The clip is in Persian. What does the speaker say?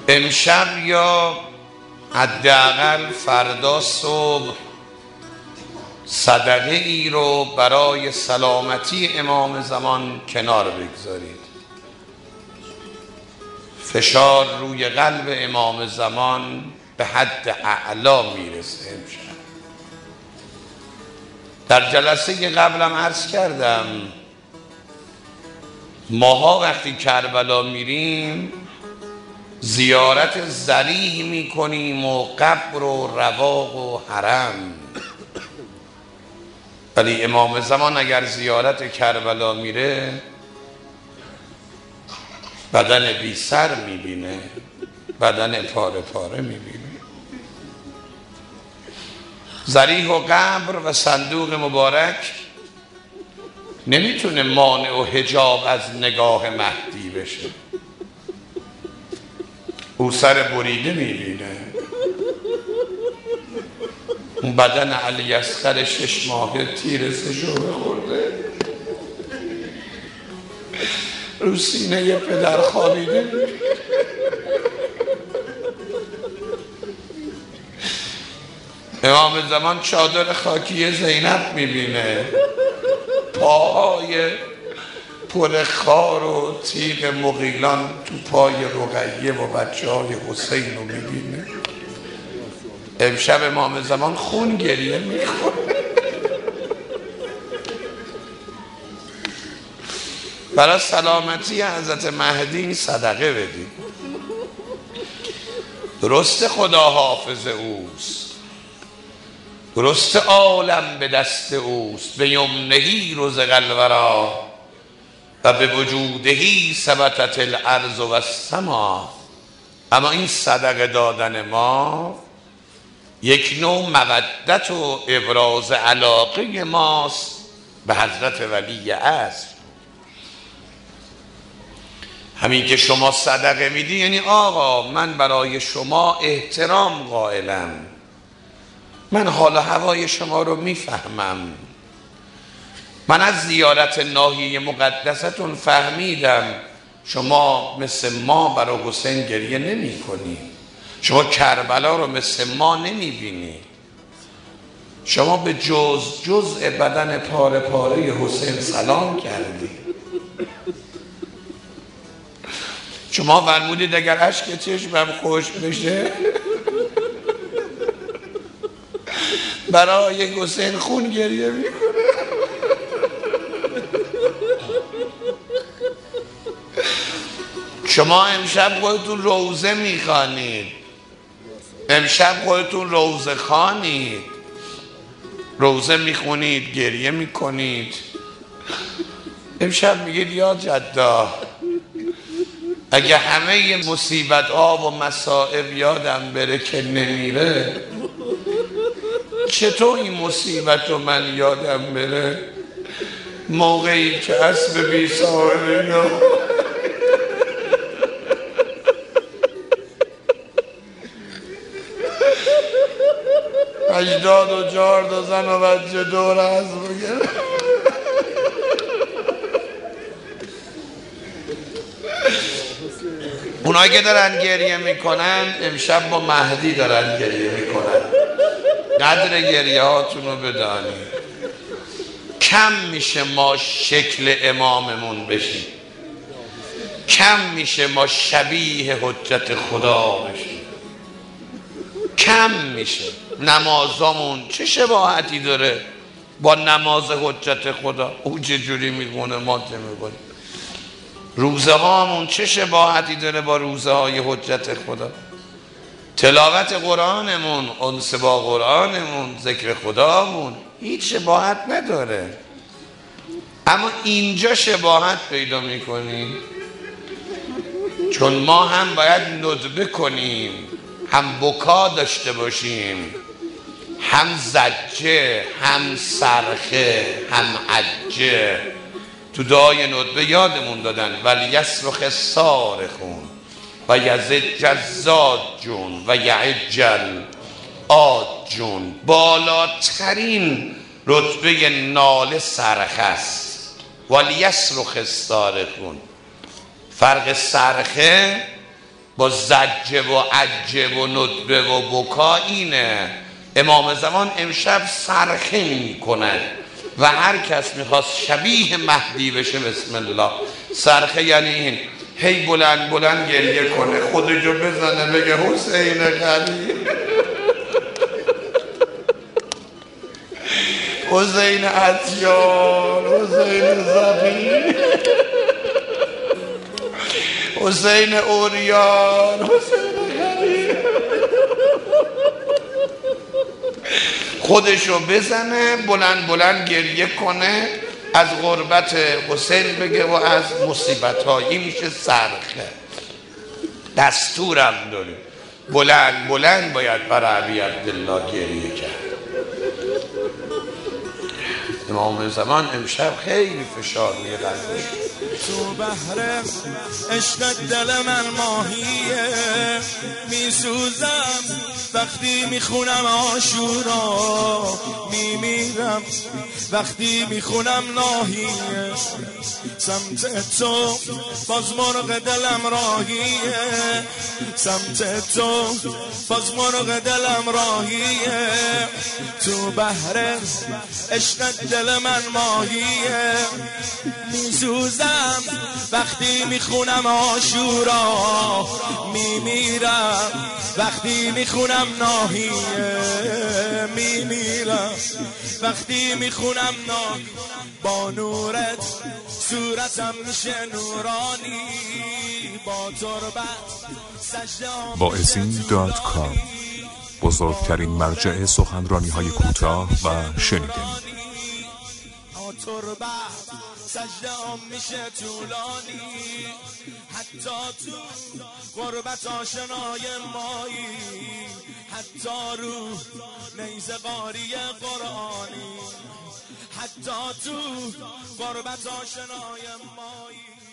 امشب یا حداقل فردا صبح صدقه ای رو برای سلامتی امام زمان کنار بگذارید. فشار روی قلب امام زمان به حد اعلا میرسه امشب. در جلسه قبلم عرض کردم ماها وقتی کربلا میریم زیارت ضریح میکنیم و قبر و رواق و حرم، ولی امام زمان اگر زیارت کربلا میره بدن بی سر میبینه، بدن پاره پاره میبینه. ضریح و قبر و صندوق مبارک نمیتونه مانع و حجاب از نگاه مهدی بشه. او سر بریده میبینه، اون بدن علی اصغر 6 ماهه تیر سشوره خورده رو سینه پدر خوابیده. امام زمان چادر خاکی زینب میبینه، پاهای پر خار و تیغ مغیلان تو پای رقیه و بچه های حسین رو میبینه. امشب امام زمان خون گریه میکنه. برای سلامتی حضرت مهدی صدقه بدید. درست خدا حافظ اوست، درست عالم به دست اوست، به یمنهی رزق الورا و به وجودهی ثبتت الارض و السما. اما این صدقه دادن ما یک نوع مودت و ابراز علاقه ماست به حضرت ولی عصر. همین که شما صدقه میدی یعنی آقا من برای شما احترام قائلم، من حال و هوای شما رو میفهمم، من از زیارت ناحیه مقدستون فهمیدم شما مثل ما برای حسین گریه نمی کنی، شما کربلا رو مثل ما نمی بینی، شما به جزء بدن پاره پاره حسین سلام کردی. شما فرمودید اگر اشک چشمم خوش بشه برای حسین خون گریه میکنه. شما امشب خودتون روزه میخوانید، امشب خودتون روزه خوانید، روزه میخونید، گریه میکنید. امشب میگید یا جدا اگه همه مصیبت ها و مصائب یادم بره که نمیره، چطور این مصیبت رو من یادم بره موقعی که اسب بی صاحبه یا 84 تا زن و بچه دور از بگره. اونایی که دارن گریه میکنن امشب با مهدی دارن گریه میکنن. قدر گریه هاتون رو بدانید. کم میشه ما شکل اماممون بشیم، کم میشه ما شبیه حجت خدا بشیم، کم میشه. نمازامون چه شباهتی داره با نماز حجت خدا؟ او چه جوری میخونه ما چه میخونیم. روزه هامون چه شباهتی داره با روزه های حجت خدا؟ تلاوت قرآنمون، انس با قرآنمون، ذکر خدامون هیچ شباهت نداره. اما اینجا شباهت پیدا میکنیم، چون ما هم باید ندبه کنیم، هم بکا داشته باشیم، هم زجه، هم صرخه، هم عجه. تو دعای ندبه یادمون دادن ولی یصرخ صارخون و یزج الزاجون و یعجل آجون. بالاترین رتبه ناله صرخه است. ولی یصرخ الصارخون. فرق صرخه با زجه و عجه و ندبه و بکا اینه. امام زمان امشب صرخه می کند و هر کس میخواست شبیه مهدی بشه بسم الله. صرخه یعنی این، هی بلند بلند گریه کنه، خودشو بزنه بگه حسین غلی، حسین عطیان، حسین زبی، حسین اوریان، حسین غلی، خودشو بزنه بلند بلند گریه کنه، از غربت حسین بگه و از مصیبت هایی. میشه صرخه. دستورم داریم بلند بلند باید برای علی عبدالله گریه کرد. امام زمان امشب خیلی فشار روی قلبش. تو بحر عشق دل من ماهیه، میسوزم وقتی میخونم عاشورا، میمیرم وقتی میخونم ناهیه، سمت تو باز مرغ دلم راهیه، سمت تو باز مرغ دلم راهیه، تو بحر عشق دل من ماهیه، میسوزم وقتی میخونم عاشورا، میمیرم وقتی میخونم ناهیه، میمیرم وقتی میخونم ناهیه، با نورت صورتم میشه نورانی، با تربت سجده‌ام باعثین.com بزرگترین مرجع سخنرانی های کوتاه و شنیدنی. تربت سجده‌ام میشه طولانی، حتی تو غربت آشنای مایی، حتی رو نیزه قاری قرآنی، حتی تو غربت آشنای مایی.